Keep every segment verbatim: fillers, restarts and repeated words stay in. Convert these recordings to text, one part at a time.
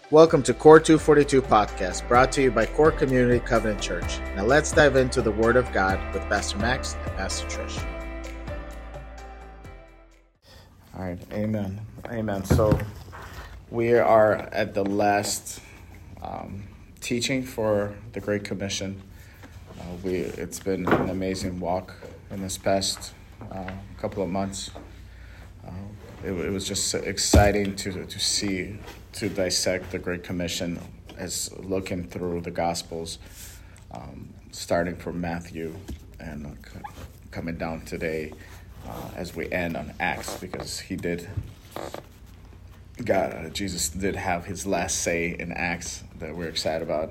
Welcome to Core two forty-two Podcast, brought to you by Core Community Covenant Church. Now let's dive into the Word of God with Pastor Max and Pastor Trish. All right, amen, amen. So we are at the last um, teaching for the Great Commission. Uh, we it's been an amazing walk in this past uh, couple of months. Uh, it, it was just exciting to to see. to dissect the Great Commission as looking through the Gospels, um, starting from Matthew and uh, c- coming down today uh, as we end on Acts, because he did, God, uh, Jesus did have his last say in Acts that we're excited about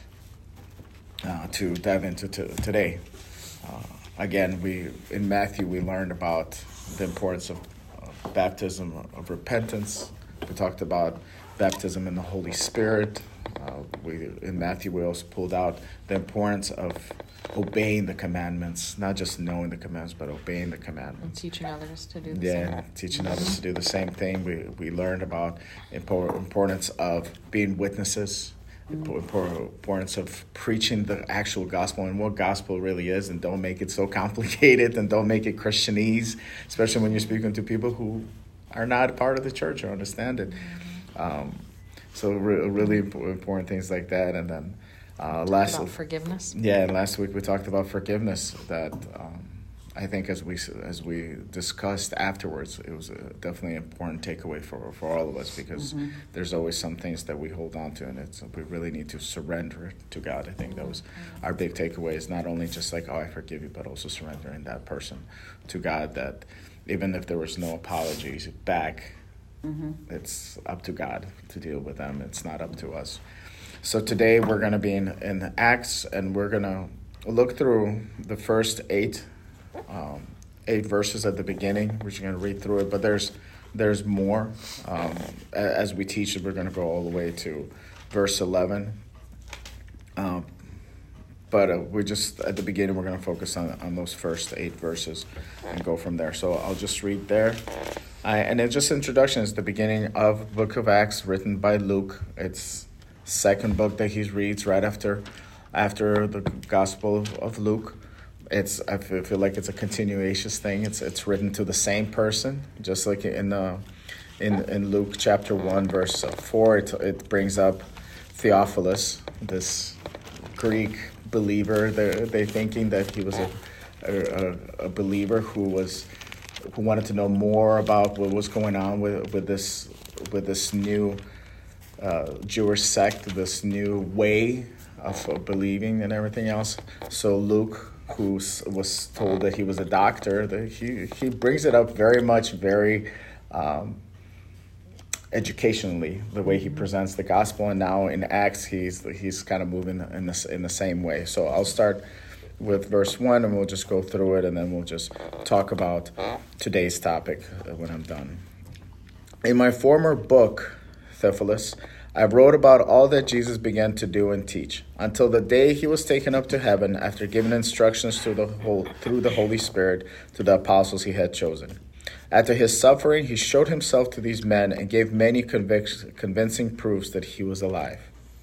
uh, to dive into t- today. Uh, again, we in Matthew we learned about the importance of uh, baptism, of repentance. We talked about baptism in the Holy Spirit. Uh, we in Matthew we also pulled out the importance of obeying the commandments, not just knowing the commandments, but obeying the commandments. And teaching others to do the yeah, same. Yeah, teaching mm-hmm. others to do the same thing. We we learned about impor- importance of being witnesses, mm-hmm. impor- importance of preaching the actual gospel and what gospel really is, and don't make it so complicated and don't make it Christianese, especially when you're speaking to people who are not part of the church or understand it. Um, so re- really important things like that. And then uh, last about forgiveness. Yeah, and last week we talked about forgiveness. That um, I think as we as we discussed afterwards, it was a definitely an important takeaway for for all of us, because mm-hmm. there's always some things that we hold on to, and it's we really need to surrender it to God. I think that was our big takeaway. Is not only just like, oh, I forgive you, but also surrendering that person to God. That even if there was no apologies back, mm-hmm. it's up to God to deal with them. It's not up to us. So today we're going to be in, in Acts, and we're going to look through the first eight um, eight verses at the beginning. We're just going to read through it, but there's there's more. Um, as we teach it, we're going to go all the way to verse eleven. Um, But uh, we just, at the beginning, we're going to focus on, on those first eight verses and go from there. So I'll just read there. I, and it's just introduction. It's the beginning of Book of Acts, written by Luke. It's second book that he reads right after after the Gospel of Luke. It's I feel, feel like it's a continuous thing. It's it's written to the same person, just like in the in in Luke chapter one, verse four. It it brings up Theophilus, this Greek believer. They're, they thinking that he was a, a a believer who was who wanted to know more about what was going on with with this with this new uh, Jewish sect, this new way of, of believing and everything else. So Luke, who was told that he was a doctor, that he he brings it up very much, very um, educationally, the way he presents the gospel. And now in Acts, he's he's kind of moving in the, in the same way. So I'll start with verse one, and we'll just go through it, and then we'll just talk about today's topic when I'm done. In my former book, Theophilus, I wrote about all that Jesus began to do and teach, until the day he was taken up to heaven after giving instructions through the whole, through the Holy Spirit to the apostles he had chosen. After his suffering, he showed himself to these men and gave many convic- convincing proofs that he was alive.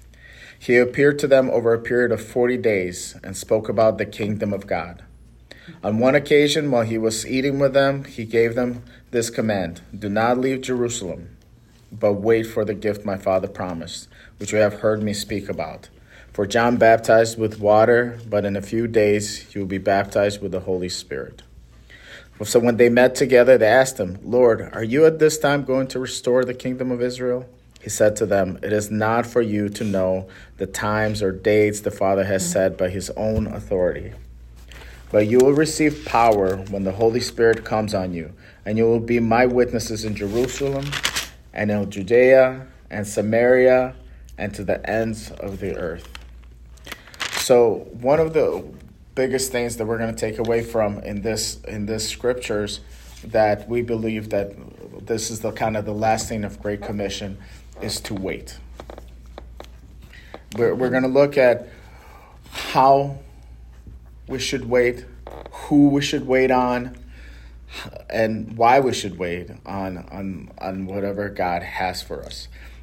He appeared to them over a period of forty days and spoke about the kingdom of God. On one occasion, while he was eating with them, he gave them this command: do not leave Jerusalem, but wait for the gift my Father promised, which you have heard me speak about. For John baptized with water, but in a few days you will be baptized with the Holy Spirit. So when they met together, they asked him, Lord, are you at this time going to restore the kingdom of Israel? He said to them, it is not for you to know the times or dates the Father has set by his own authority. But you will receive power when the Holy Spirit comes on you, and you will be my witnesses in Jerusalem and in Judea and Samaria and to the ends of the earth. So one of the biggest things that we're going to take away from in this in this scriptures, that we believe that this is the kind of the last thing of Great Commission, is to wait. We're, we're going to look at how we should wait, who we should wait on, and why we should wait on on on whatever God has for us.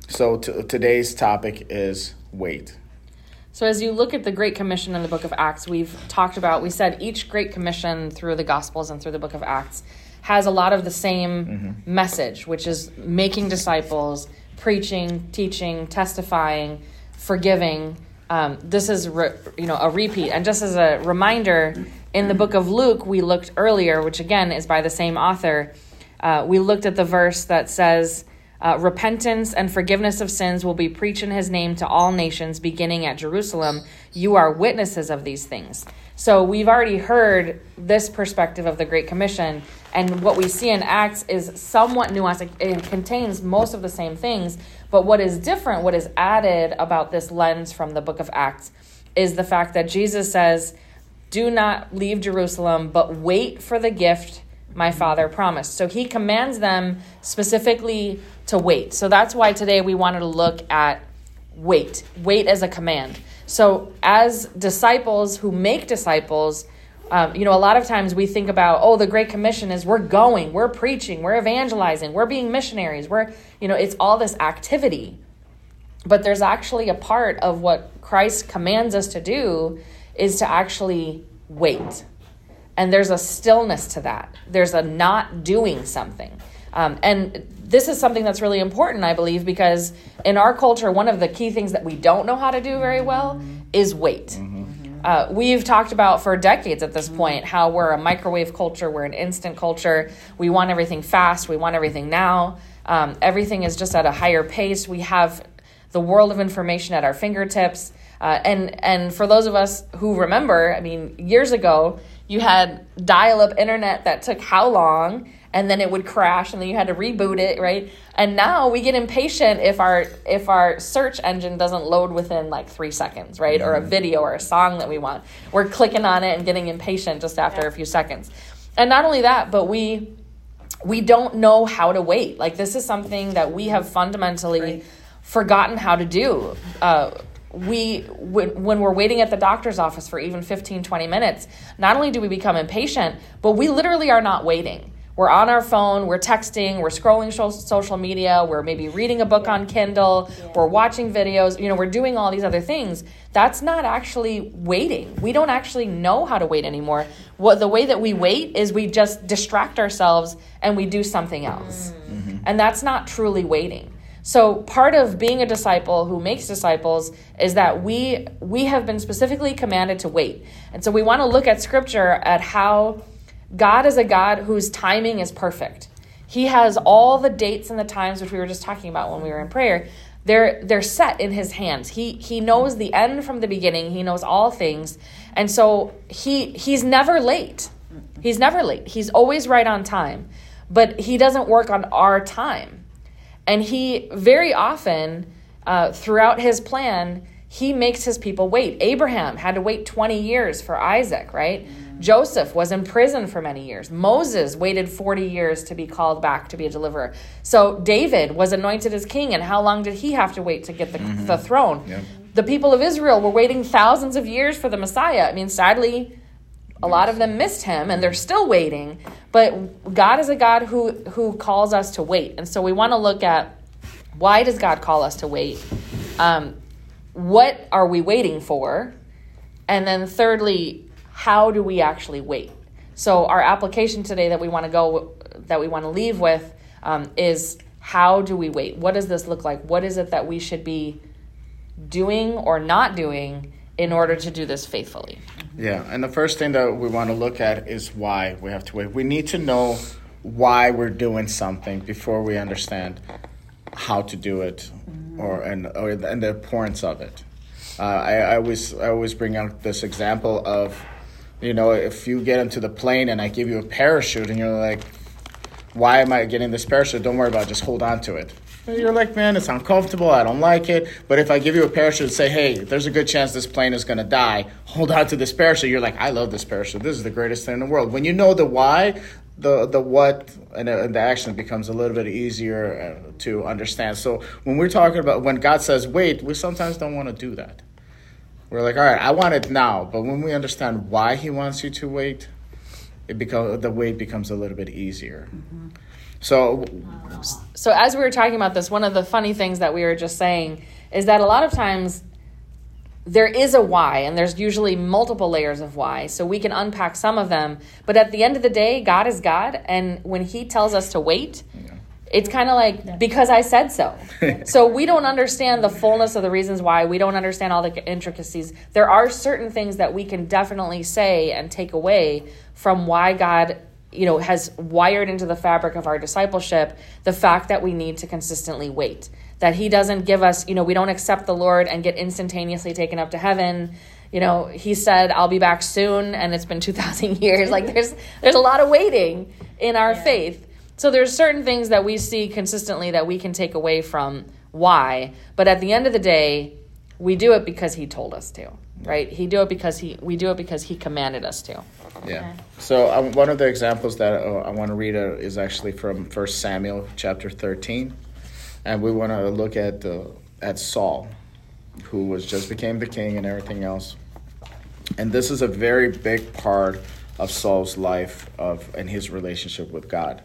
So t- today's topic is wait. So as you look at the Great Commission in the book of Acts, we've talked about, we said each Great Commission through the Gospels and through the book of Acts has a lot of the same mm-hmm. message, which is making disciples, preaching, teaching, testifying, forgiving. Um, this is re- you know a repeat. And just as a reminder, in the book of Luke, we looked earlier, which again is by the same author, uh, we looked at the verse that says, uh, repentance and forgiveness of sins will be preached in his name to all nations, beginning at Jerusalem. You are witnesses of these things. So we've already heard this perspective of the Great Commission, and what we see in Acts is somewhat nuanced. It, it contains most of the same things, but what is different, what is added about this lens from the book of Acts is the fact that Jesus says, do not leave Jerusalem, but wait for the gift my Father promised. So he commands them specifically to wait. So that's why today we wanted to look at wait. Wait as a command. So as disciples who make disciples, um, you know, a lot of times we think about, oh, the Great Commission is we're going, we're preaching, we're evangelizing, we're being missionaries. We're, you know, it's all this activity. But there's actually a part of what Christ commands us to do is to actually wait. And there's a stillness to that. There's a not doing something. Um, and this is something that's really important, I believe, because in our culture, one of the key things that we don't know how to do very well is wait. Mm-hmm. Uh, we've talked about for decades at this point how we're a microwave culture, we're an instant culture. We want everything fast, we want everything now. Um, everything is just at a higher pace. We have the world of information at our fingertips. Uh, and, and for those of us who remember, I mean, years ago, you had dial-up internet that took how long, and then it would crash, and then you had to reboot it, right? And now we get impatient if our if our search engine doesn't load within like three seconds, right? Mm-hmm. Or a video or a song that we want. We're clicking on it and getting impatient just after yeah. a few seconds. And not only that, but we we don't know how to wait. Like, this is something that we have fundamentally right. forgotten how to do. Uh, we when, when we're waiting at the doctor's office for even fifteen, twenty minutes, not only do we become impatient, but we literally are not waiting. We're on our phone, we're texting, we're scrolling social media, we're maybe reading a book yeah. on Kindle, yeah. we're watching videos, you know, we're doing all these other things. That's not actually waiting. We don't actually know how to wait anymore. What the way that we wait is we just distract ourselves and we do something else. Mm-hmm. And that's not truly waiting. So part of being a disciple who makes disciples is that we we have been specifically commanded to wait. And so we want to look at scripture at how God is a God whose timing is perfect. He has all the dates and the times, which we were just talking about when we were in prayer. They're they're set in his hands. He he knows the end from the beginning. He knows all things. And so he he's never late. He's never late. He's always right on time. But he doesn't work on our time. And he very often, uh, throughout his plan, he makes his people wait. Abraham had to wait twenty years for Isaac, right? Mm-hmm. Joseph was in prison for many years. Moses waited forty years to be called back to be a deliverer. So David was anointed as king, and how long did he have to wait to get the, mm-hmm. the throne? Yep. The people of Israel were waiting thousands of years for the Messiah. I mean, sadly, a lot of them missed him, and they're still waiting. But God is a God who, who calls us to wait. And so we want to look at, why does God call us to wait? Um, what are we waiting for? And then thirdly, how do we actually wait? So our application today that we want to go, that we want to leave with um, is, how do we wait? What does this look like? What is it that we should be doing or not doing in order to do this faithfully? Yeah, and the first thing that we want to look at is why we have to wait. We need to know why we're doing something before we understand how to do it, mm-hmm. or and or and the importance of it. Uh, I, I always I always bring out this example of, you know, if you get into the plane and I give you a parachute and you're like, why am I getting this parachute? Don't worry about it, just hold on to it. You're like, man, it's uncomfortable. I don't like it. But if I give you a parachute and say, hey, there's a good chance this plane is going to die, hold on to this parachute. You're like, I love this parachute. This is the greatest thing in the world. When you know the why, the the what, and, and the action becomes a little bit easier uh, to understand. So when we're talking about, when God says wait, we sometimes don't want to do that. We're like, all right, I want it now. But when we understand why he wants you to wait, it becomes the wait becomes a little bit easier. Mm-hmm. So, so as we were talking about this, one of the funny things that we were just saying is that a lot of times there is a why, and there's usually multiple layers of why. So we can unpack some of them. But at the end of the day, God is God. And when he tells us to wait, yeah. it's kind of like, yeah. because I said so. So we don't understand the fullness of the reasons why. We don't understand all the intricacies. There are certain things that we can definitely say and take away from why God, you know, has wired into the fabric of our discipleship the fact that we need to consistently wait. That he doesn't give us, you know, we don't accept the Lord and get instantaneously taken up to heaven. You know, he said, I'll be back soon, and it's been two thousand years. Like, there's there's a lot of waiting in our yeah. faith. So there's certain things that we see consistently that we can take away from why. But at the end of the day, we do it because he told us to, right? He do it because he we do it because he commanded us to. Yeah. Okay. So um, one of the examples that uh, I want to read uh, is actually from First Samuel chapter thirteen. And we want to look at uh, at Saul, who was just became the king and everything else. And this is a very big part of Saul's life of and his relationship with God.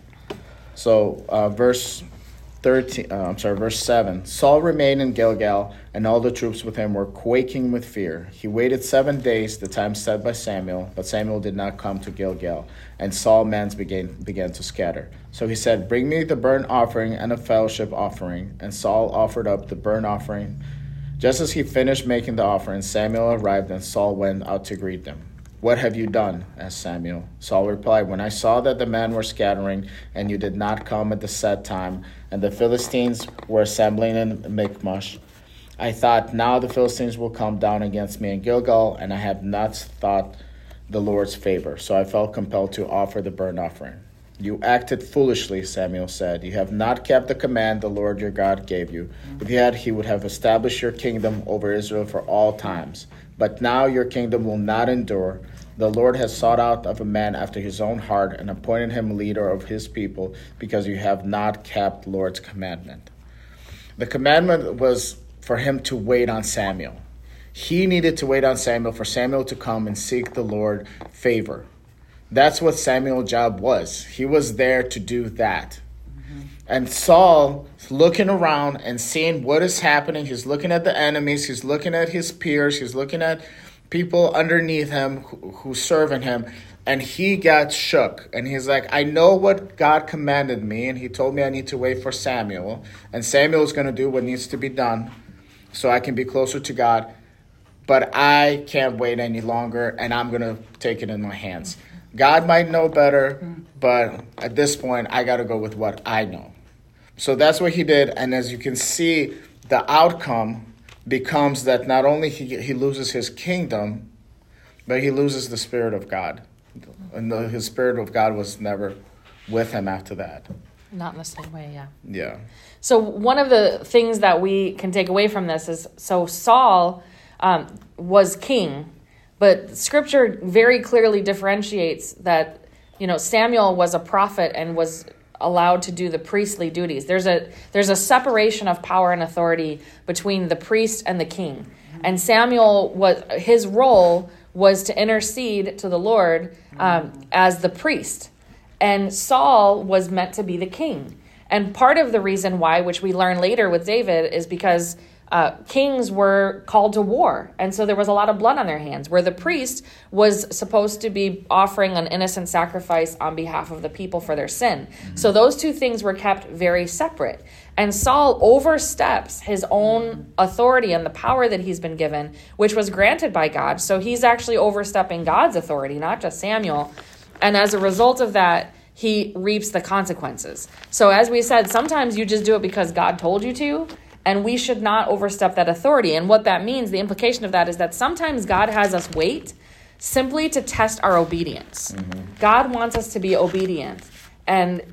So uh, verse thirteen, uh, I'm sorry, verse seven. Saul remained in Gilgal, and all the troops with him were quaking with fear. He waited seven days, the time set by Samuel, but Samuel did not come to Gilgal, and Saul's men began began to scatter. So he said, bring me the burnt offering and a fellowship offering. And Saul offered up the burnt offering. Just as he finished making the offering, Samuel arrived, and Saul went out to greet them. What have you done? Asked Samuel. Saul replied, when I saw that the men were scattering, and you did not come at the set time, and the Philistines were assembling in Michmash, I thought, now the Philistines will come down against me in Gilgal, and I have not thought the Lord's favor. So I felt compelled to offer the burnt offering. You acted foolishly, Samuel said. You have not kept the command the Lord your God gave you. If you had, he would have established your kingdom over Israel for all times. But now your kingdom will not endure. The Lord has sought out of a man after his own heart and appointed him leader of his people because you have not kept the Lord's commandment. The commandment was for him to wait on Samuel. He needed to wait on Samuel for Samuel to come and seek the Lord favor. That's what Samuel's job was. He was there to do that. Mm-hmm. And Saul, looking around and seeing what is happening, he's looking at the enemies, he's looking at his peers, he's looking at people underneath him who, who serving him, and he got shook. And he's like, I know what God commanded me, and he told me I need to wait for Samuel, and Samuel is going to do what needs to be done so I can be closer to God, but I can't wait any longer, and I'm going to take it in my hands. God might know better, but at this point, I got to go with what I know. So that's what he did. And as you can see, the outcome becomes that not only he, he loses his kingdom, but he loses the Spirit of God. And the, his Spirit of God was never with him after that. Not in the same way, yeah. Yeah. So one of the things that we can take away from this is, so Saul um, was king. But Scripture very clearly differentiates that, you know, Samuel was a prophet and was allowed to do the priestly duties. There's a there's a separation of power and authority between the priest and the king. And Samuel, was his role was to intercede to the Lord um, as the priest. And Saul was meant to be the king. And part of the reason why, which we learn later with David, is because Uh, kings were called to war. And so there was a lot of blood on their hands, where the priest was supposed to be offering an innocent sacrifice on behalf of the people for their sin. Mm-hmm. So those two things were kept very separate. And Saul oversteps his own authority and the power that he's been given, which was granted by God. So he's actually overstepping God's authority, not just Samuel. And as a result of that, he reaps the consequences. So as we said, sometimes you just do it because God told you to, and we should not overstep that authority. And what that means, the implication of that is that sometimes God has us wait simply to test our obedience. Mm-hmm. God wants us to be obedient. And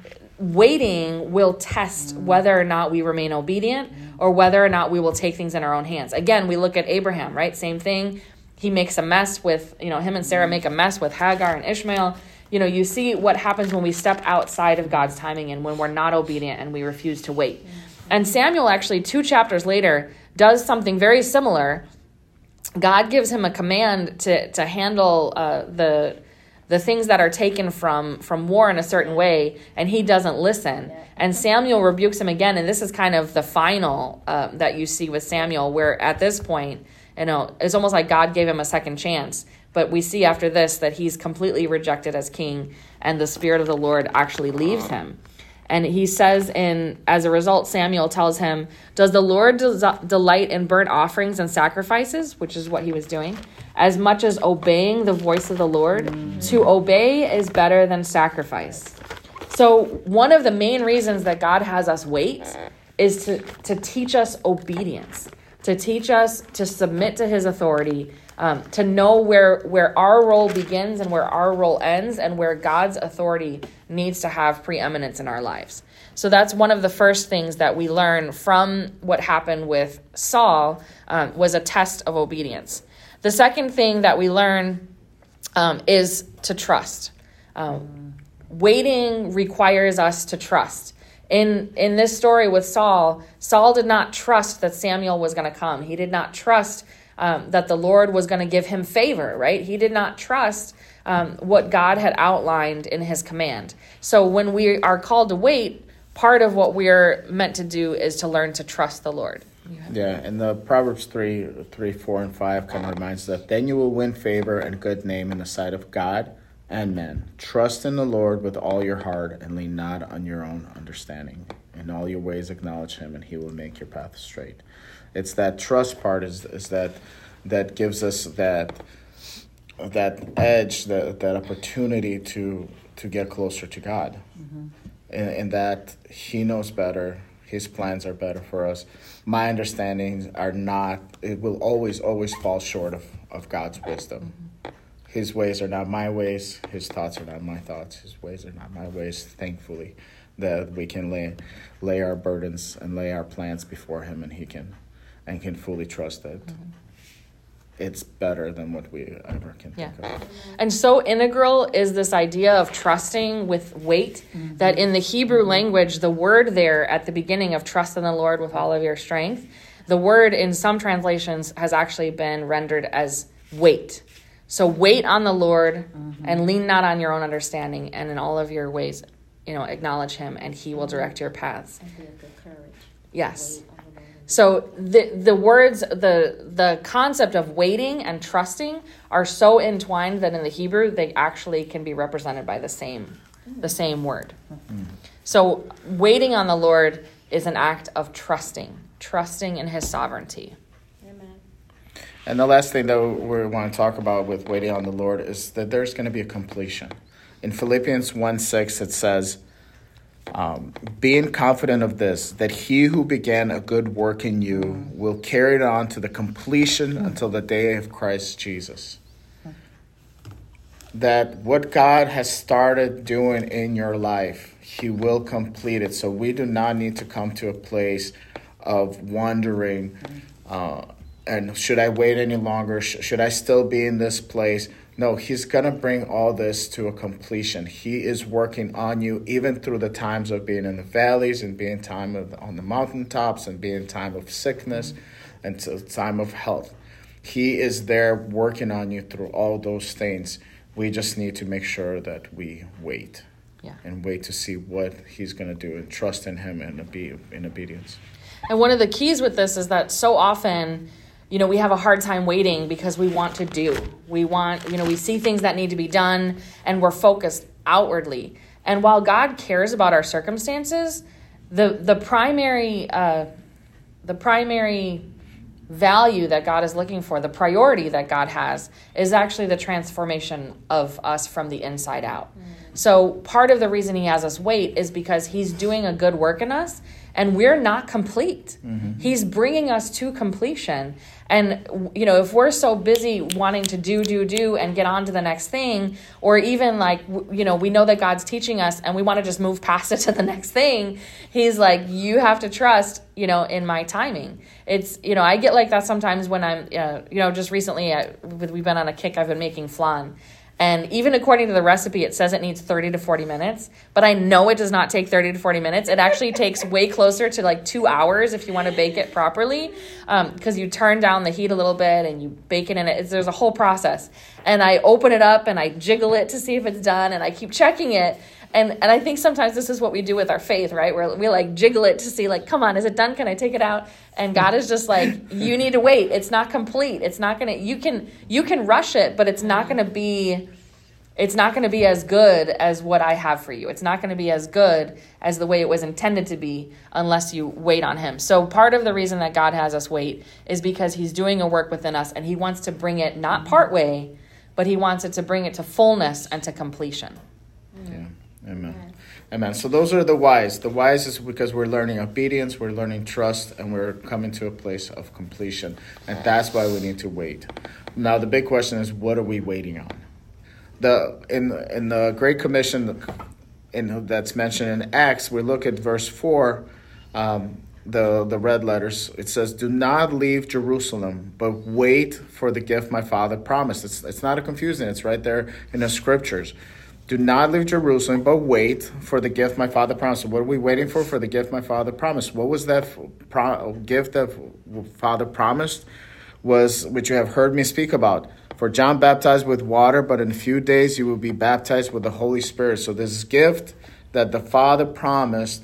waiting will test mm-hmm. whether or not we remain obedient mm-hmm. or whether or not we will take things in our own hands. Again, we look at Abraham, right? Same thing. He makes a mess with, you know, him and Sarah make a mess with Hagar and Ishmael. You know, you see what happens when we step outside of God's timing and when we're not obedient and we refuse to wait. Mm-hmm. And Samuel actually, two chapters later, does something very similar. God gives him a command to to handle uh, the the things that are taken from from war in a certain way, and he doesn't listen. And Samuel rebukes him again, and this is kind of the final uh, that you see with Samuel, where at this point, you know, it's almost like God gave him a second chance. But we see after this that he's completely rejected as king, and the Spirit of the Lord actually leaves him. And he says, in as a result, Samuel tells him, does the Lord des- delight in burnt offerings and sacrifices, which is what he was doing, as much as obeying the voice of the Lord? Mm. To obey is better than sacrifice. So one of the main reasons that God has us wait is to, to teach us obedience, to teach us to submit to his authority, um, to know where, where our role begins and where our role ends, and where God's authority needs to have preeminence in our lives. So that's one of the first things that we learn from what happened with Saul, um, was a test of obedience. The second thing that we learn um, is to trust. Um, waiting requires us to trust. In in this story with Saul, Saul did not trust that Samuel was going to come. He did not trust um, that the Lord was going to give him favor, right? He did not trust um, what God had outlined in his command. So when we are called to wait, part of what we're meant to do is to learn to trust the Lord. Yeah, and the Proverbs three, three, four, and five kind of reminds that then you will win favor and good name in the sight of God and men. Trust in the Lord with all your heart and lean not on your own understanding. In all your ways acknowledge him, and he will make your path straight. It's that trust part is is that that gives us that that edge, that that opportunity to to get closer to God, mm-hmm. and, and that he knows better. His plans are better for us. My understandings are not. It will always always fall short of, of God's wisdom. Mm-hmm. His ways are not my ways. His thoughts are not my thoughts. His ways are not my ways, thankfully, that we can lay lay our burdens and lay our plans before him, and he can and can fully trust that mm-hmm. it's better than what we ever can yeah. think of. And so integral is this idea of trusting with weight, mm-hmm. that in the Hebrew language, the word there at the beginning of trust in the Lord with all of your strength, the word in some translations has actually been rendered as wait. So wait on the Lord mm-hmm. and lean not on your own understanding, and in all of your ways, you know, acknowledge him, and he will direct your paths. And be of good courage. Yes. So the the words, the the concept of waiting and trusting are so entwined that in the Hebrew they actually can be represented by the same the same word. Mm-hmm. So waiting on the Lord is an act of trusting, trusting in his sovereignty. And the last thing that we want to talk about with waiting on the Lord is that there's going to be a completion. In Philippians one six, it says, um, being confident of this, that he who began a good work in you will carry it on to the completion until the day of Christ Jesus. That what God has started doing in your life, he will complete it. So we do not need to come to a place of wondering, uh, and should I wait any longer? Should I still be in this place? No, he's going to bring all this to a completion. He is working on you, even through the times of being in the valleys and being time of, on the mountaintops and being time of sickness and time of health. He is there working on you through all those things. We just need to make sure that we wait yeah. and wait to see what he's going to do and trust in him and be in obedience. And one of the keys with this is that so often, you know, we have a hard time waiting because we want to do. We want, you know, we see things that need to be done and we're focused outwardly. And while God cares about our circumstances, the the primary uh, the primary value that God is looking for, the priority that God has, is actually the transformation of us from the inside out. Mm. So part of the reason he has us wait is because he's doing a good work in us and we're not complete. Mm-hmm. He's bringing us to completion. And, you know, if we're so busy wanting to do, do, do and get on to the next thing, or even like, you know, we know that God's teaching us and we want to just move past it to the next thing, he's like, you have to trust, you know, in my timing. It's, you know, I get like that sometimes when I'm, uh, you know, just recently uh, we've been on a kick, I've been making flan. And even according to the recipe, it says it needs thirty to forty minutes. But I know it does not take thirty to forty minutes. It actually takes way closer to like two hours if you want to bake it properly. Because um, you turn down the heat a little bit and you bake it in it. It's, there's a whole process. And I open it up and I jiggle it to see if it's done. And I keep checking it. And and I think sometimes this is what we do with our faith, right? Where we like jiggle it to see like, come on, is it done? Can I take it out? And God is just like, you need to wait. It's not complete. It's not going to, you can, you can rush it, but it's not going to be, it's not going to be as good as what I have for you. It's not going to be as good as the way it was intended to be unless you wait on him. So part of the reason that God has us wait is because he's doing a work within us and he wants to bring it not part way, but he wants it to bring it to fullness and to completion. Yeah. Amen. Amen. Amen. So those are the whys. The whys is because we're learning obedience, we're learning trust, and we're coming to a place of completion. And that's why we need to wait. Now, the big question is, what are we waiting on? The in in the Great Commission, in that's mentioned in Acts, we look at verse four, um, the the red letters. It says, "Do not leave Jerusalem, but wait for the gift my Father promised." It's it's not a confusing. It's right there in the scriptures. Do not leave Jerusalem, but wait for the gift my Father promised. What are we waiting for? For the gift my Father promised. What was that pro- gift that Father promised? Was which you have heard me speak about. For John baptized with water, but in a few days you will be baptized with the Holy Spirit. So this gift that the Father promised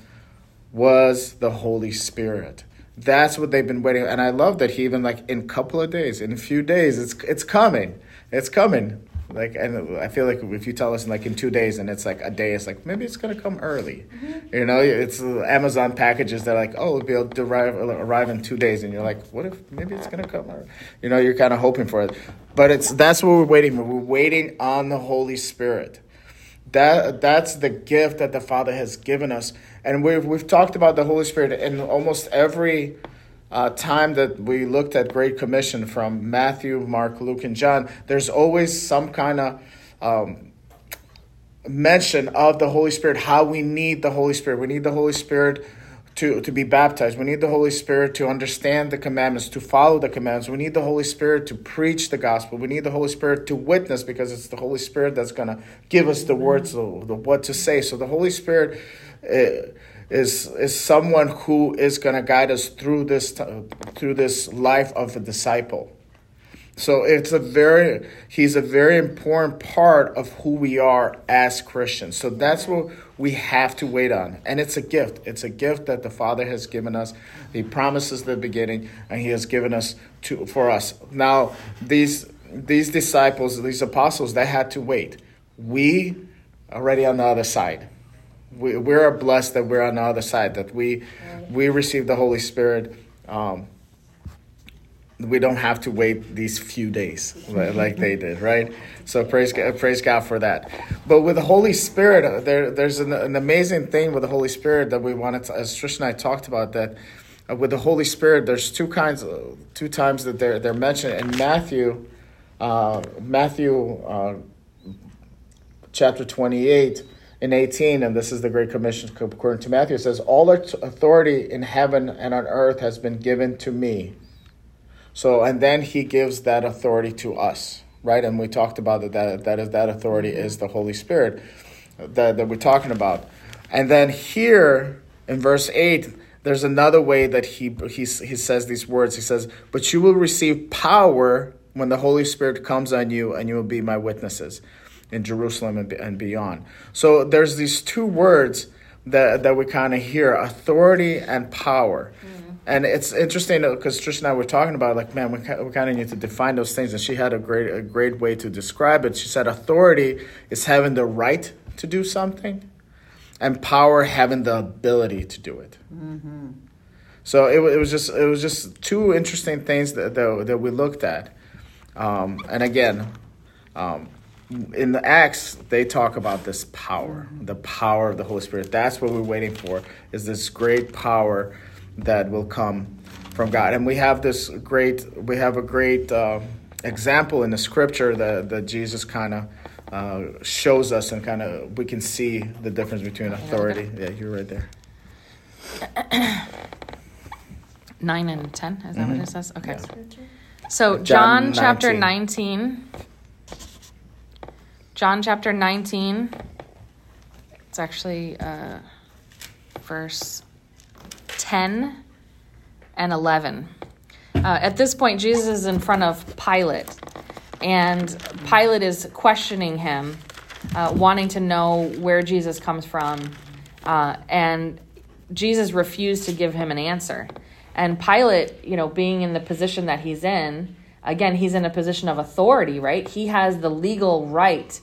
was the Holy Spirit. That's what they've been waiting. And I love that he even like in a couple of days, in a few days, it's it's coming. It's coming. Like, and I feel like if you tell us in like in two days and it's like a day, it's like, maybe it's going to come early. Mm-hmm. You know, it's Amazon packages. They're like, oh, we'll be able to arrive, arrive in two days. And you're like, what if maybe it's going to come early? You know, you're kind of hoping for it. But it's that's what we're waiting for. We're waiting on the Holy Spirit. That That's the gift that the Father has given us. And we've, we've talked about the Holy Spirit in almost every Uh, time that we looked at Great Commission from Matthew, Mark, Luke, and John. There's always some kind of um, mention of the Holy Spirit, how we need the Holy Spirit. We need the Holy Spirit to, to be baptized. We need the Holy Spirit to understand the commandments, to follow the commandments. We need the Holy Spirit to preach the gospel. We need the Holy Spirit to witness, because it's the Holy Spirit that's going to give us the words, the, the, what to say. So the Holy Spirit Uh, is is someone who is going to guide us through this through this life of a disciple. So it's a very he's a very important part of who we are as Christians. So that's what we have to wait on, and it's a gift. It's a gift that the Father has given us. He promises at the beginning, and He has given us to for us. Now these these disciples, these apostles, they had to wait. We are already on the other side. We, we're blessed that we're on the other side, that we we receive the Holy Spirit. Um, we don't have to wait these few days like they did, right? So praise God, praise God for that. But with the Holy Spirit, there there's an, an amazing thing with the Holy Spirit that we wanted to, as Trish and I talked about, that uh, with the Holy Spirit, there's two kinds, of, two times that they're they're mentioned in Matthew, uh, Matthew uh, chapter twenty-eight. In eighteen, and this is the Great Commission according to Matthew, it says, all authority in heaven and on earth has been given to me. So, and then he gives that authority to us, right? And we talked about that, that, that, is, that authority is the Holy Spirit that, that we're talking about. And then here in verse eight, there's another way that he, he, he says these words. He says, but you will receive power when the Holy Spirit comes on you, and you will be my witnesses in Jerusalem and beyond. So there's these two words that that we kind of hear, authority and power. Mm. And it's interesting because Trish and I were talking about, like, man, we, we kind of need to define those things. And she had a great a great way to describe it. She said authority is having the right to do something, and power having the ability to do it. Mm-hmm. So it, it was just it was just two interesting things that that, that we looked at. Um, and again, um, in the Acts, they talk about this power, the power of the Holy Spirit. That's what we're waiting for, is this great power that will come from God. And we have this great, we have a great uh, example in the scripture that, that Jesus kind of uh, shows us, and kind of, we can see the difference between authority. Yeah, you're right there. nine and ten, is that mm-hmm. what it says? Okay. Yeah. So John, John chapter nineteen. John chapter nineteen. It's actually uh, verse ten and eleven. Uh, at this point, Jesus is in front of Pilate, and Pilate is questioning him, uh, wanting to know where Jesus comes from, uh, and Jesus refused to give him an answer. And Pilate, you know, being in the position that he's in, again, he's in a position of authority, right? He has the legal right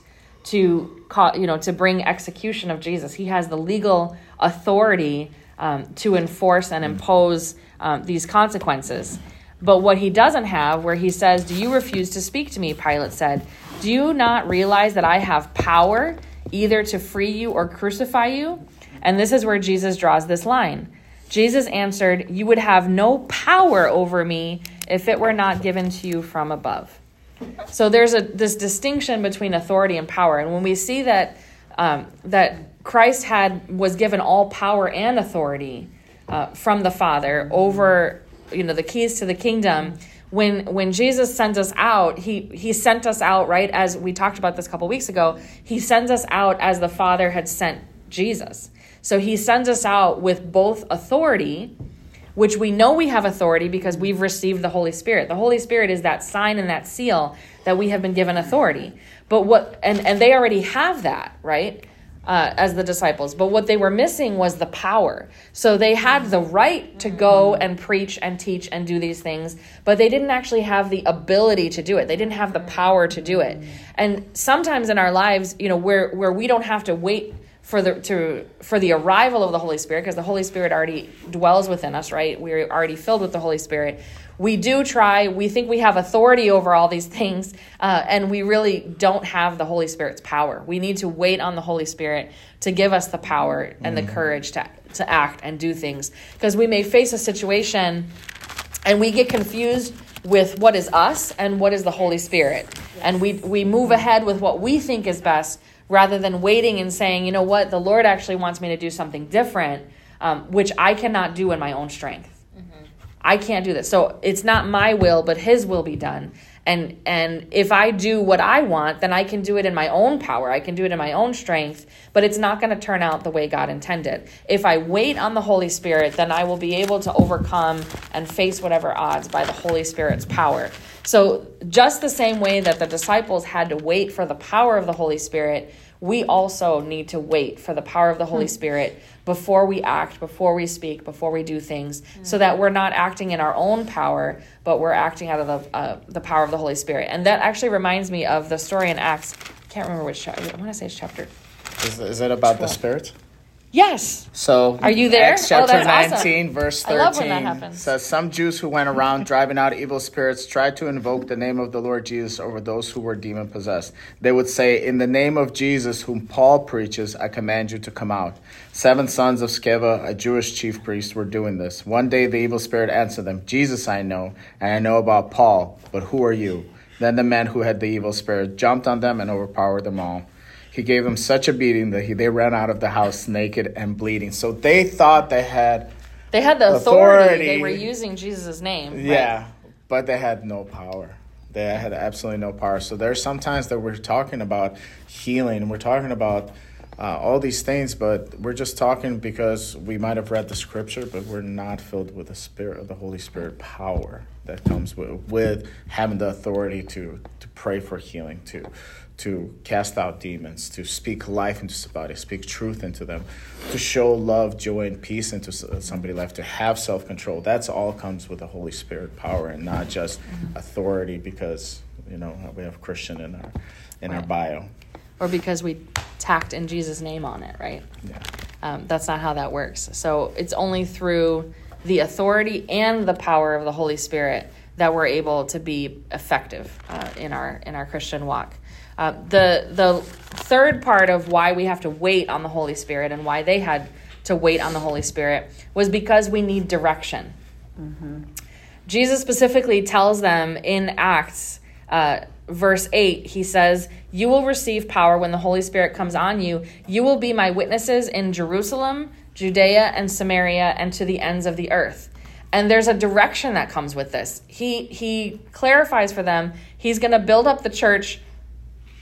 to, call, you know, to bring execution of Jesus. He has the legal authority um, to enforce and impose um, these consequences. But what he doesn't have, where he says, "Do you refuse to speak to me?" Pilate said, "Do you not realize that I have power either to free you or crucify you?" And this is where Jesus draws this line. Jesus answered, "You would have no power over me if it were not given to you from above." So there's a this distinction between authority and power. And when we see that um, that Christ had was given all power and authority uh, from the Father over, you know, the keys to the kingdom, when when Jesus sends us out, he he sent us out, right, as we talked about this a couple weeks ago. He sends us out as the Father had sent Jesus. So he sends us out with both authority, which we know we have authority because we've received the Holy Spirit. The Holy Spirit is that sign and that seal that we have been given authority. But what and, and they already have that, right, uh, as the disciples. But what they were missing was the power. So they had the right to go and preach and teach and do these things, but they didn't actually have the ability to do it. They didn't have the power to do it. And sometimes in our lives, you know, where where we don't have to wait for the to for the arrival of the Holy Spirit, because the Holy Spirit already dwells within us, right? We're already filled with the Holy Spirit. We do try, we think we have authority over all these things, uh, and we really don't have the Holy Spirit's power. We need to wait on the Holy Spirit to give us the power and the courage to, to act and do things. Because we may face a situation and we get confused with what is us and what is the Holy Spirit. Yes. And we we move ahead with what we think is best, rather than waiting and saying, you know what, the Lord actually wants me to do something different, um, which I cannot do in my own strength. Mm-hmm. I can't do this. So it's not my will, but his will be done. And and if I do what I want, then I can do it in my own power. I can do it in my own strength, but it's not going to turn out the way God intended. If I wait on the Holy Spirit, then I will be able to overcome and face whatever odds by the Holy Spirit's power. So just the same way that the disciples had to wait for the power of the Holy Spirit, we also need to wait for the power of the Holy Spirit before we act, before we speak, before we do things, mm-hmm. so that we're not acting in our own power, but we're acting out of the uh, the power of the Holy Spirit. And that actually reminds me of the story in Acts. I can't remember which chapter. I want to say it's chapter. Is, is it about twelve. The Spirit? Yes. So, are you there? Acts chapter oh, that's nineteen, awesome. verse thirteen I love when that happens. Says, "Some Jews who went around driving out evil spirits tried to invoke the name of the Lord Jesus over those who were demon possessed. They would say, 'In the name of Jesus, whom Paul preaches, I command you to come out.' Seven sons of Sceva, a Jewish chief priest, were doing this. One day the evil spirit answered them, 'Jesus I know, and I know about Paul, but who are you?' Then the man who had the evil spirit jumped on them and overpowered them all. He gave them such a beating that he, they ran out of the house naked and bleeding." So they thought they had They had the authority. authority. They were using Jesus' name. Yeah, right? But they had no power. They had absolutely no power. So there's sometimes that we're talking about healing. We're talking about uh, all these things, but we're just talking because we might have read the scripture, but we're not filled with the Spirit of the Holy Spirit power that comes with, with having the authority to, to pray for healing, to to cast out demons, to speak life into somebody, speak truth into them, to show love, joy, and peace into somebody's life, to have self-control. That's all comes with the Holy Spirit power and not just authority because, you know, we have Christian in our in right. our bio. Or because we tacked in Jesus' name on it, right? Yeah. Um, that's not how that works. So it's only through the authority and the power of the Holy Spirit that we're able to be effective uh, in our in our Christian walk. Uh, the the third part of why we have to wait on the Holy Spirit and why they had to wait on the Holy Spirit was because we need direction. Mm-hmm. Jesus specifically tells them in Acts uh, verse eight, he says, "You will receive power when the Holy Spirit comes on you. You will be my witnesses in Jerusalem, Judea, and Samaria, and to the ends of the earth." And there's a direction that comes with this. He he clarifies for them, he's going to build up the church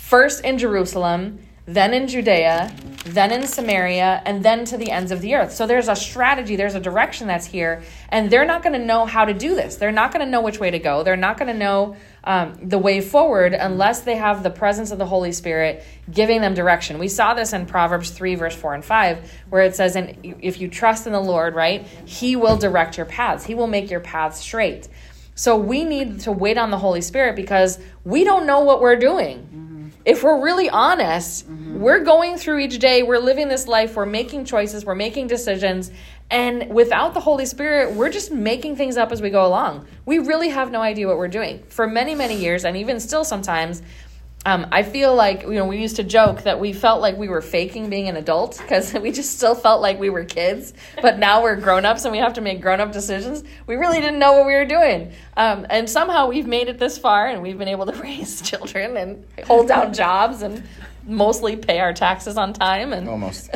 first in Jerusalem, then in Judea, then in Samaria, and then to the ends of the earth. So there's a strategy, there's a direction that's here, and they're not going to know how to do this. They're not going to know which way to go. They're not going to know um, the way forward unless they have the presence of the Holy Spirit giving them direction. We saw this in Proverbs three, verse four and five, where it says, and if you trust in the Lord, right, he will direct your paths. He will make your paths straight. So we need to wait on the Holy Spirit because we don't know what we're doing. Mm-hmm. If we're really honest, mm-hmm. we're going through each day, we're living this life, we're making choices, we're making decisions, and without the Holy Spirit, we're just making things up as we go along. We really have no idea what we're doing. For many, many years, and even still sometimes, Um, I feel like, you know, we used to joke that we felt like we were faking being an adult because we just still felt like we were kids. But now we're grown-ups and we have to make grown-up decisions. We really didn't know what we were doing. Um, and somehow we've made it this far and we've been able to raise children and hold down jobs and mostly pay our taxes on time. And almost.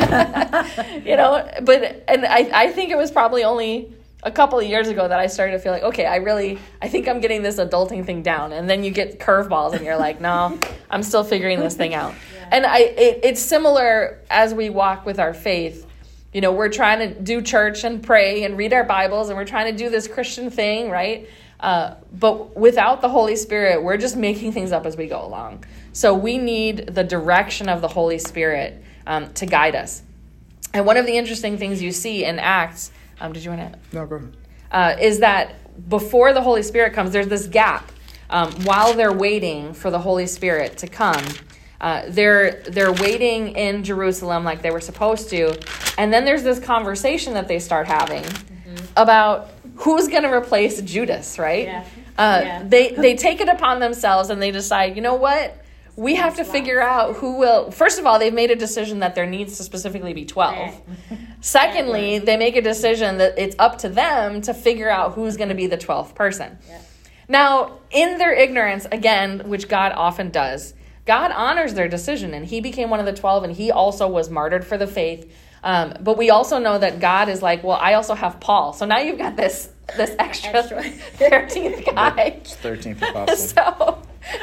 You know, but and I, I think it was probably only a couple of years ago that I started to feel like, okay, I really, I think I'm getting this adulting thing down. And then you get curveballs and you're like, no, I'm still figuring this thing out. Yeah. And I, it, it's similar as we walk with our faith. You know, we're trying to do church and pray and read our Bibles and we're trying to do this Christian thing, right? Uh, but without the Holy Spirit, we're just making things up as we go along. So we need the direction of the Holy Spirit um, to guide us. And one of the interesting things you see in Acts, Um, did you want to? No, go ahead. Uh, is that before the Holy Spirit comes, there's this gap um, while they're waiting for the Holy Spirit to come. Uh, they're they're waiting in Jerusalem like they were supposed to, and then there's this conversation that they start having mm-hmm. about who's going to replace Judas, right? Yeah. Uh, yeah. They they take it upon themselves and they decide, you know what? We have to figure out who will... First of all, they've made a decision that there needs to specifically be twelve. Secondly, they make a decision that it's up to them to figure out who's going to be the twelfth person. Yeah. Now, in their ignorance, again, which God often does, God honors their decision, and he became one of the twelve, and he also was martyred for the faith. Um, but we also know that God is like, well, I also have Paul. So now you've got this this extra, extra. thirteenth guy. thirteenth apostle. So...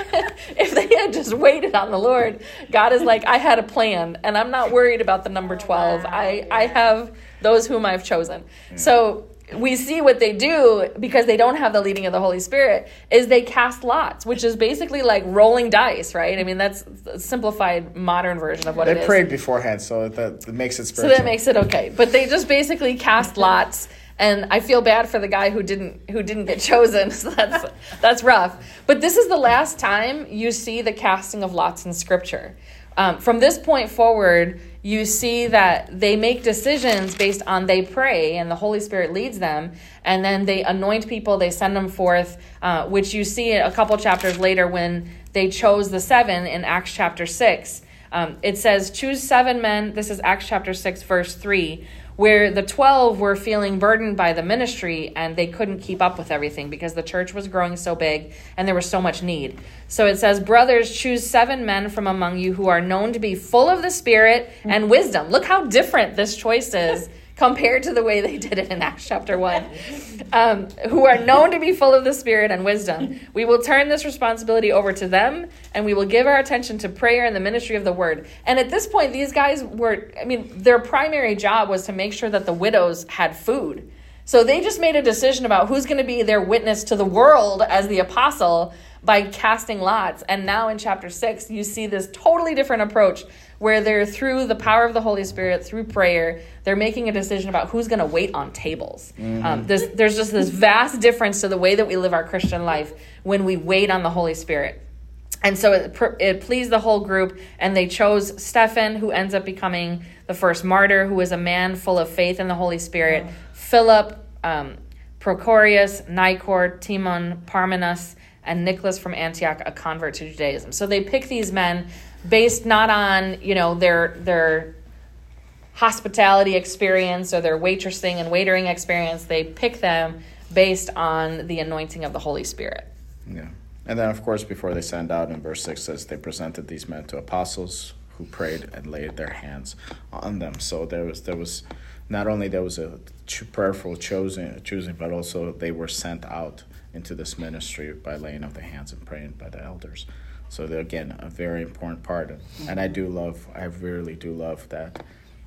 if they had just waited on the Lord, God is like, I had a plan and I'm not worried about the number twelve. I, I have those whom I've chosen. Yeah. So we see what they do because they don't have the leading of the Holy Spirit is they cast lots, which is basically like rolling dice, right? I mean, that's a simplified modern version of what they it is. They prayed beforehand, so that, that makes it spiritual. So that makes it okay. But they just basically cast lots. And I feel bad for the guy who didn't who didn't get chosen. So that's that's rough. But this is the last time you see the casting of lots in Scripture. Um, from this point forward, you see that they make decisions based on they pray, and the Holy Spirit leads them, and then they anoint people, they send them forth, uh, which you see a couple chapters later when they chose the seven in Acts chapter six. Um, it says, choose seven men. This is Acts chapter six, verse three. Where the twelve were feeling burdened by the ministry and they couldn't keep up with everything because the church was growing so big and there was so much need. So it says, brothers, choose seven men from among you who are known to be full of the Spirit and wisdom. Look how different this choice is compared to the way they did it in Acts chapter one. Um, who are known to be full of the Spirit and wisdom. We will turn this responsibility over to them, and we will give our attention to prayer and the ministry of the word. And at this point, these guys were, I mean, their primary job was to make sure that the widows had food. So they just made a decision about who's going to be their witness to the world as the apostle by casting lots. And now in chapter six, you see this totally different approach where they're through the power of the Holy Spirit, through prayer, they're making a decision about who's going to wait on tables. Mm-hmm. Um, there's, there's just this vast difference to the way that we live our Christian life when we wait on the Holy Spirit. And so it, it pleased the whole group, and they chose Stephen, who ends up becoming the first martyr, who is a man full of faith in the Holy Spirit, oh. Philip, um, Prochorus, Nicor, Timon, Parmenas, and Nicholas from Antioch, a convert to Judaism. So they pick these men based not on, you know, their their hospitality experience or their waitressing and waitering experience. They pick them based on the anointing of the Holy Spirit. Yeah. And then, of course, before they send out, in verse six says they presented these men to apostles who prayed and laid their hands on them. So there was there was not only there was a prayerful choosing, choosing, but also they were sent out into this ministry by laying of the hands and praying by the elders So they're, again, a very important part. Mm-hmm. And I do love, I really do love that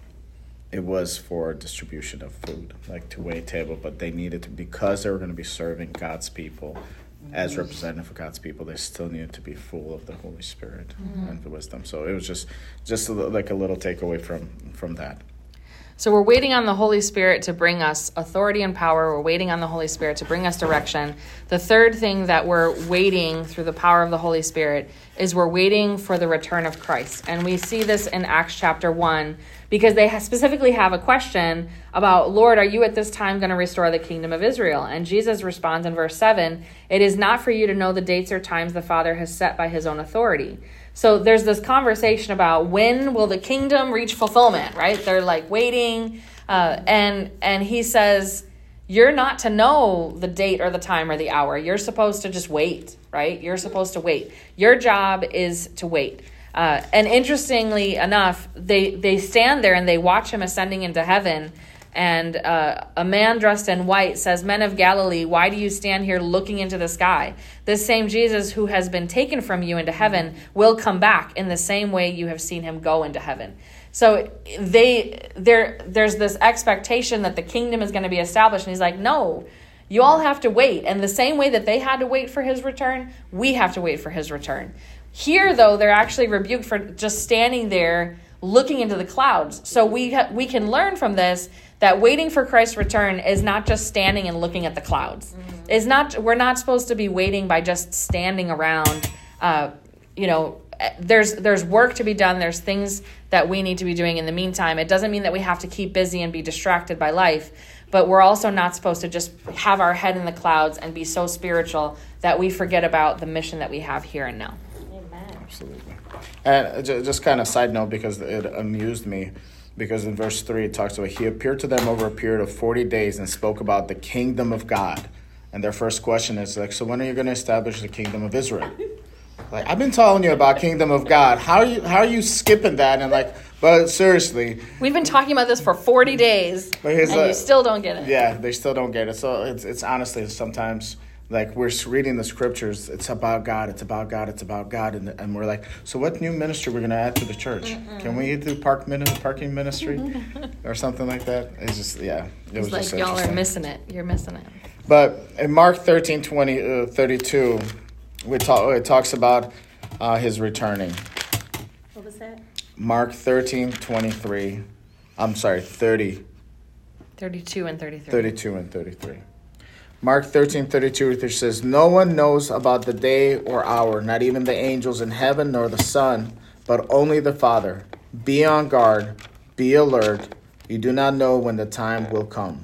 it was for distribution of food, like to wait table, but they needed to, because they were going to be serving God's people, mm-hmm. as representative of God's people, they still needed to be full of the Holy Spirit mm-hmm. and the wisdom. So it was just, just a, like a little takeaway from, from that. So we're waiting on the Holy Spirit to bring us authority and power. We're waiting on the Holy Spirit to bring us direction. The third thing that we're waiting through the power of the Holy Spirit is we're waiting for the return of Christ. And we see this in Acts chapter one, because they specifically have a question about, Lord, are you at this time going to restore the kingdom of Israel? And Jesus responds in verse seven, it is not for you to know the dates or times the Father has set by his own authority. So there's this conversation about when will the kingdom reach fulfillment, right? They're like waiting. Uh, and and he says, you're not to know the date or the time or the hour. You're supposed to just wait, right? You're supposed to wait. Your job is to wait. Uh, and interestingly enough, they, they stand there and they watch him ascending into heaven. And uh, a man dressed in white says, men of Galilee, why do you stand here looking into the sky? This same Jesus who has been taken from you into heaven will come back in the same way you have seen him go into heaven. So they there there's this expectation that the kingdom is going to be established. And he's like, no, you all have to wait. And the same way that they had to wait for his return, we have to wait for his return. Here, though, they're actually rebuked for just standing there looking into the clouds. So we ha- we can learn from this that waiting for Christ's return is not just standing and looking at the clouds. Mm-hmm. Is not we're not supposed to be waiting by just standing around. Uh, you know, there's there's work to be done. There's things that we need to be doing in the meantime. It doesn't mean that we have to keep busy and be distracted by life, but we're also not supposed to just have our head in the clouds and be so spiritual that we forget about the mission that we have here and now. Amen. Absolutely. And just kind of side note, because it amused me, because in verse three it talks about he appeared to them over a period of forty days and spoke about the kingdom of God. And their first question is like, so when are you going to establish the kingdom of Israel? Like, I've been telling you about kingdom of God. How are you how are you skipping that? And like, but seriously, we've been talking about this for forty days, and like, you still don't get it. Yeah, they still don't get it. So it's it's honestly sometimes, like, we're reading the scriptures, it's about God, it's about God, it's about God, and and we're like, so what new ministry we're going to add to the church? Mm-mm. Can we do park min- parking ministry or something like that? It's just, yeah. It it's was like just y'all are missing it. You're missing it. But in Mark thirteen, twenty, uh, thirty-two, we talk, it talks about uh, his returning. What was that? Mark thirteen, twenty-three. I'm sorry, thirty. thirty-two and thirty-three. thirty-two and thirty-three. Mark thirteen, thirty-two, which says, no one knows about the day or hour, not even the angels in heaven nor the Son, but only the Father. Be on guard, be alert. You do not know when the time will come.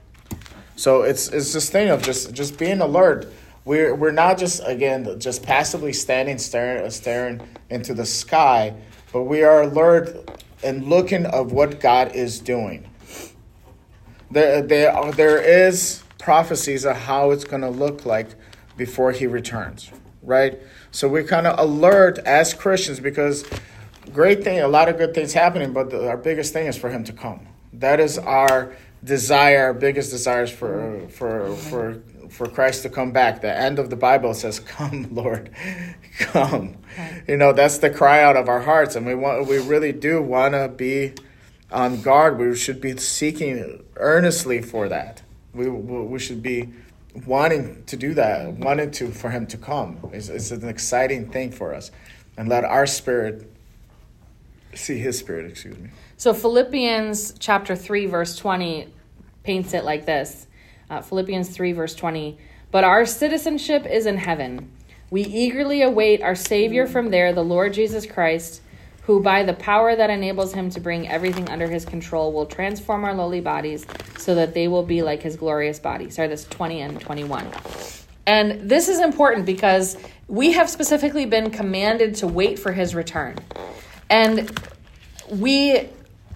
So it's it's this thing of just, just being alert. We're we're not just, again, just passively standing, staring, staring into the sky, but we are alert and looking of what God is doing. There, there, there is prophecies of how it's going to look like before he returns, right? So we're kind of alert as Christians, because great thing, a lot of good things happening, but the, our biggest thing is for him to come. That is our desire, our biggest desires for for for for Christ to come back. The end of the Bible says, "Come, Lord, come." Okay. You know, that's the cry out of our hearts, and we want, we really do want to be on guard. We should be seeking earnestly for that. We we should be wanting to do that, wanting to for him to come. It's, it's an exciting thing for us, and let our spirit see his spirit. Excuse me. So Philippians chapter three, verse twenty paints it like this. Uh, Philippians three, verse twenty. But our citizenship is in heaven. We eagerly await our Savior from there, the Lord Jesus Christ, who by the power that enables him to bring everything under his control will transform our lowly bodies so that they will be like his glorious body. Sorry, that's twenty and twenty-one. And this is important because we have specifically been commanded to wait for his return. And we,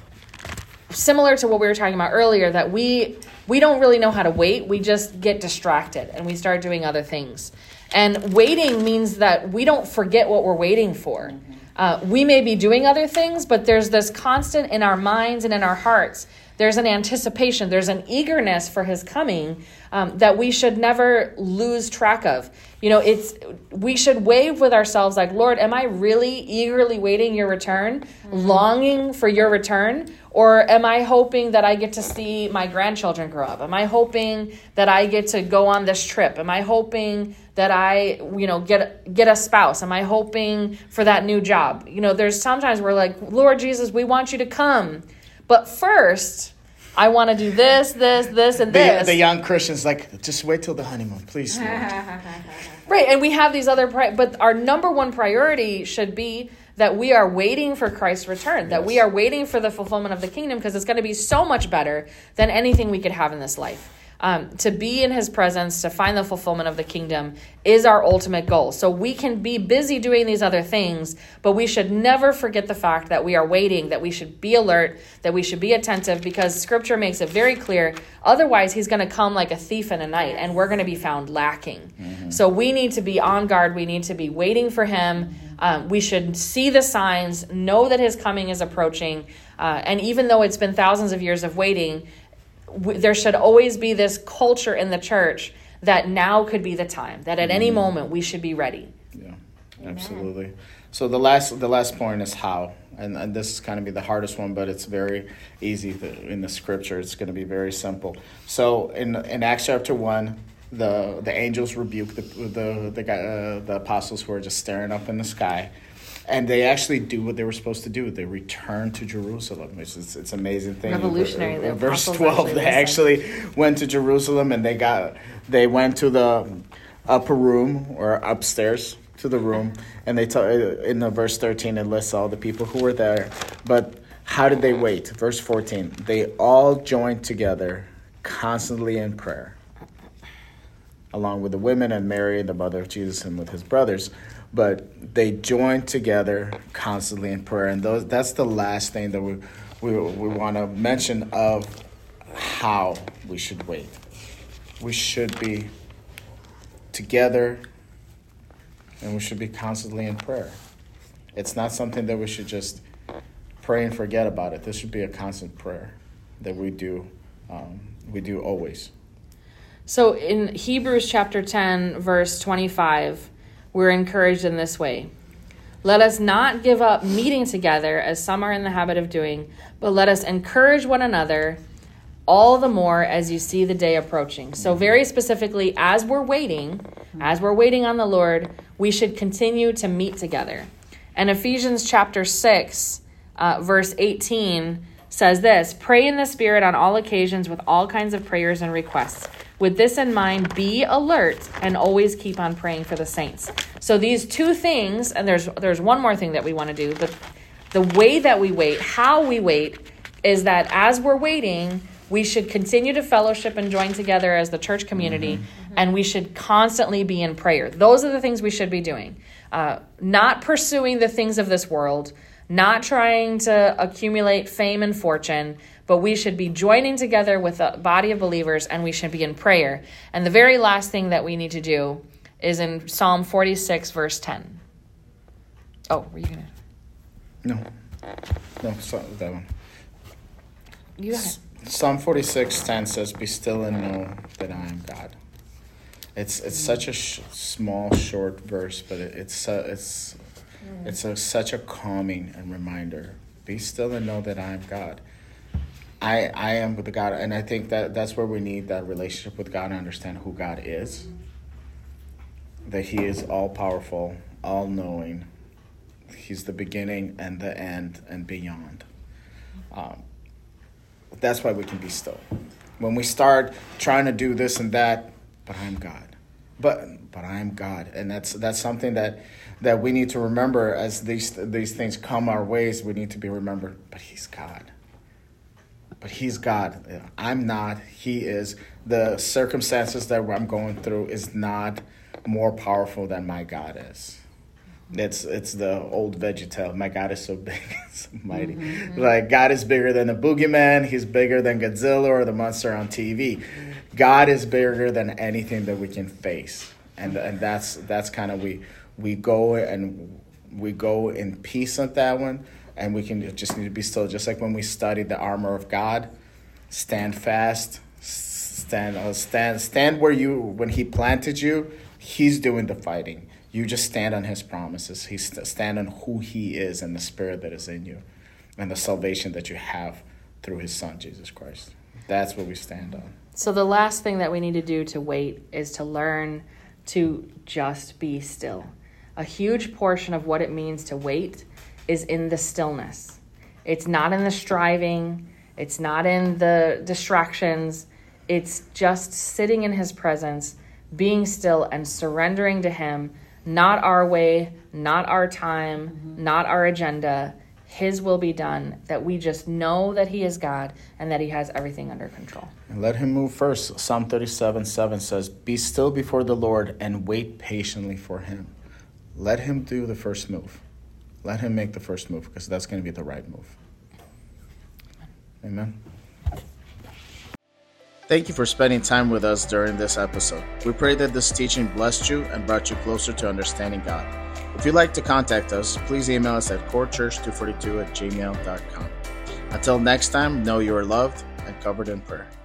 similar to what we were talking about earlier, that we we don't really know how to wait. We just get distracted and we start doing other things. And waiting means that we don't forget what we're waiting for. Uh, we may be doing other things, but there's this constant in our minds and in our hearts. there's an anticipation, there's an eagerness for his coming um, that we should never lose track of. You know, it's we should wave with ourselves like, Lord, am I really eagerly waiting your return, mm-hmm. longing for your return? Or am I hoping that I get to see my grandchildren grow up? Am I hoping that I get to go on this trip? Am I hoping that I, you know, get get a spouse? Am I hoping for that new job? You know, there's sometimes we're like, Lord Jesus, we want you to come. But first, I want to do this, this, this, and this. The, the young Christians like, just wait till the honeymoon, please. Right, and we have these other, pri- but our number one priority should be that we are waiting for Christ's return, that yes. we are waiting for the fulfillment of the kingdom, because it's going to be so much better than anything we could have in this life. Um, to be in his presence, to find the fulfillment of the kingdom is our ultimate goal. So we can be busy doing these other things, but we should never forget the fact that we are waiting, that we should be alert, that we should be attentive, because scripture makes it very clear. Otherwise, he's going to come like a thief in the night, and we're going to be found lacking. Mm-hmm. So we need to be on guard. We need to be waiting for him. Um, we should see the signs, know that his coming is approaching. Uh, and even though it's been thousands of years of waiting, there should always be this culture in the church that now could be the time, that at any moment we should be ready. Yeah, absolutely. Amen. So the last the last point is how, and, and this is kind of be the hardest one, but it's very easy to, in the scripture. It's going to be very simple. So in in Acts chapter one, the the angels rebuke the the the, uh, the apostles who are just staring up in the sky. And they actually do what they were supposed to do. They return to Jerusalem, which is it's an amazing thing. Revolutionary. In verse twelve, they actually went to Jerusalem, and they got they went to the upper room or upstairs to the room, and they t- in the verse thirteen it lists all the people who were there. But how did they wait? Verse fourteen, they all joined together constantly in prayer, along with the women and Mary, the mother of Jesus, and with his brothers. But they joined together constantly in prayer. And those, that's the last thing that we we, we want to mention of how we should wait. We should be together, and we should be constantly in prayer. It's not something that we should just pray and forget about it. This should be a constant prayer that we do, um, we do always. So in Hebrews chapter ten, verse twenty-five, we're encouraged in this way. Let us not give up meeting together as some are in the habit of doing, but let us encourage one another all the more as you see the day approaching. So very specifically, as we're waiting, as we're waiting on the Lord, we should continue to meet together. And Ephesians chapter six, uh, verse eighteen says this, pray in the Spirit on all occasions with all kinds of prayers and requests. With this in mind, be alert and always keep on praying for the saints. So these two things, and there's there's one more thing that we want to do, but the way that we wait, how we wait, is that as we're waiting, we should continue to fellowship and join together as the church community, mm-hmm. and we should constantly be in prayer. Those are the things we should be doing. Uh, not pursuing the things of this world, not trying to accumulate fame and fortune, but we should be joining together with a body of believers, and we should be in prayer. And the very last thing that we need to do is in Psalm forty-six, verse ten. Oh, were you going to? No. No, so, that one. You got it. Psalm forty-six, ten says, be still and know that I am God. It's it's such a sh- small, short verse, but it, it's uh, it's mm. it's a, such a calming and reminder. Be still and know that I am God. I I am with the God, and I think that that's where we need that relationship with God and understand who God is. That He is all-powerful, all-knowing. He's the beginning and the end and beyond. Um, that's why we can be still. When we start trying to do this and that, but I'm God. But but I'm God, and that's that's something that that we need to remember as these these things come our ways. We need to be remembered. But He's God. But He's God. I'm not. He is. The circumstances that I'm going through is not more powerful than my God is. It's it's the old VeggieTale. My God is so big, so mighty. Mm-hmm. Like God is bigger than the boogeyman. He's bigger than Godzilla or the monster on T V. God is bigger than anything that we can face, and and that's that's kind of we we go and we go in peace at that one. And we can just need to be still, just like when we study the armor of God. stand fast, stand, uh, stand, stand where you, when he planted you, he's doing the fighting. You just stand on his promises. He st- stand on who he is and the spirit that is in you and the salvation that you have through his son, Jesus Christ. That's what we stand on. So the last thing that we need to do to wait is to learn to just be still. A huge portion of what it means to wait is in the stillness. It's not in the striving. It's not in the distractions. It's just sitting in his presence, being still and surrendering to him, not our way, not our time, mm-hmm. not our agenda. His will be done, that we just know that he is God and that he has everything under control. And let him move first. Psalm thirty-seven seven says, be still before the Lord and wait patiently for him. Let him do the first move. Let him make the first move, because that's going to be the right move. Amen. Thank you for spending time with us during this episode. We pray that this teaching blessed you and brought you closer to understanding God. If you'd like to contact us, please email us at core church two forty-two at gmail dot com. Until next time, know you are loved and covered in prayer.